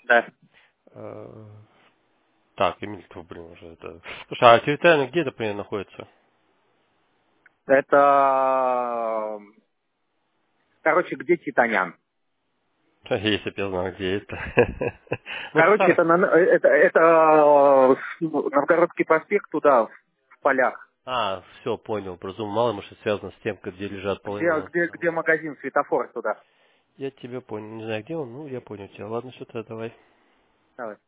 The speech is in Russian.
Да. Э, Так, Эмиль, блин, уже это... Слушай, а территориально где это примерно находится? Это, короче, где Титанян? Если бы я знал, где это. Ну, Короче, хорошо. это Новгородский проспект туда, в полях. А, все, понял. Просто мало ли, может, связано с тем, где лежат Где, половина. где, где магазин, светофор туда. Я тебя понял. Не знаю, где он, ну, я понял тебя. Ладно, что-то давай. Давай.